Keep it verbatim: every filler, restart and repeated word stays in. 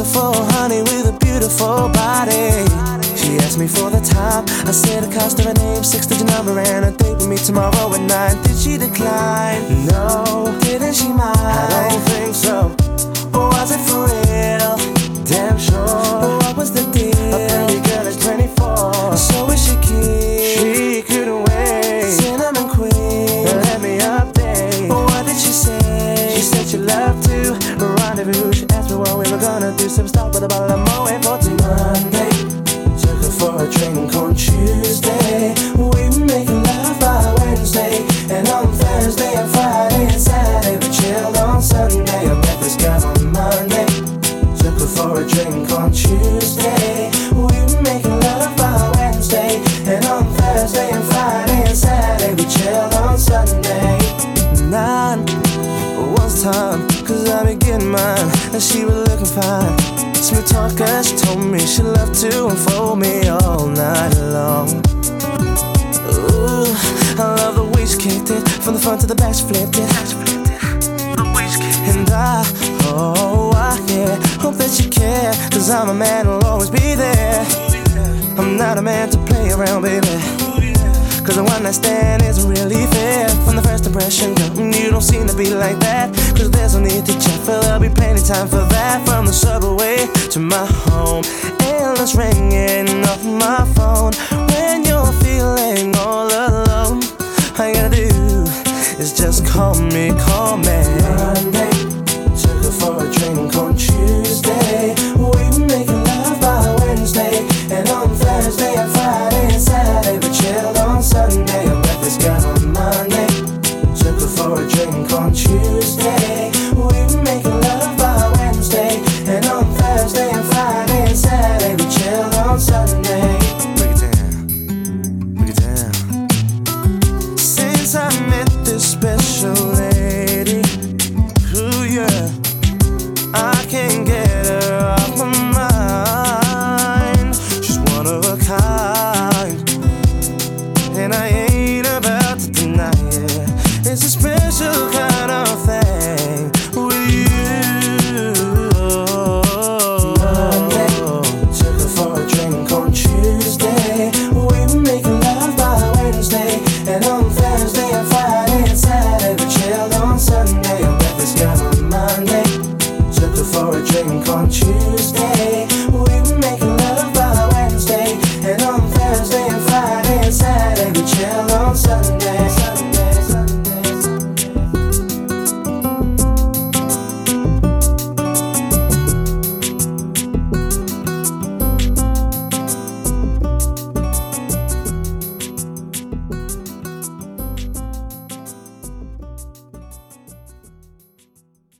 beautiful honey with a beautiful body. She asked me for the time. I said the cost of her name, six-digit number, and a date with me tomorrow at nine. Did she decline? No. Didn't she mind? I don't think so. Or was it for real? Damn sure. What was the deal? A pretty girl is twenty-four, so is she keen? She couldn't wait. Cinnamon queen, let me update. What did she say? She said she loved to rendezvous. She asked me what we were gonna do. Some stop with a bottle of Moët for Monday. Took her for a drink on Tuesday. We were making love by Wednesday, and on Thursday and Friday and Saturday we chilled on Sunday. I met this girl on Monday. Took her for a drink on Tuesday. We were making love by Wednesday, and on Thursday and Friday and Saturday we chilled on Sunday. Nine was time, cause I be getting mine, and she was looking fine. Smooth talker, she told me she loved to unfold me all night long. Ooh, I love the way she kicked it, from the front to the back she flipped it. And I, oh, I, yeah, hope that you care, cause I'm a man who'll always be there. I'm not a man to play around, baby, cause a one night stand isn't really fair. From the first impression, girl, you don't seem to be like that, cause there's no need to check, for there'll be plenty time for that. From the subway to my home, endless ringing off my phone. When you're feeling all